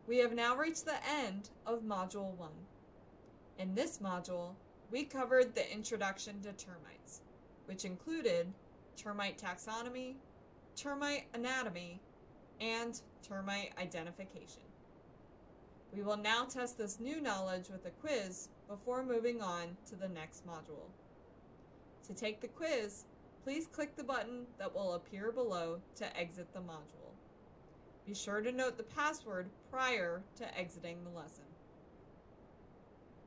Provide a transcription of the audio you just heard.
We have now reached the end of Module 1. In this module, we covered the introduction to termites, which included termite taxonomy, termite anatomy, and termite identification. We will now test this new knowledge with a quiz before moving on to the next module. To take the quiz, please click the button that will appear below to exit the module. Be sure to note the password prior to exiting the lesson.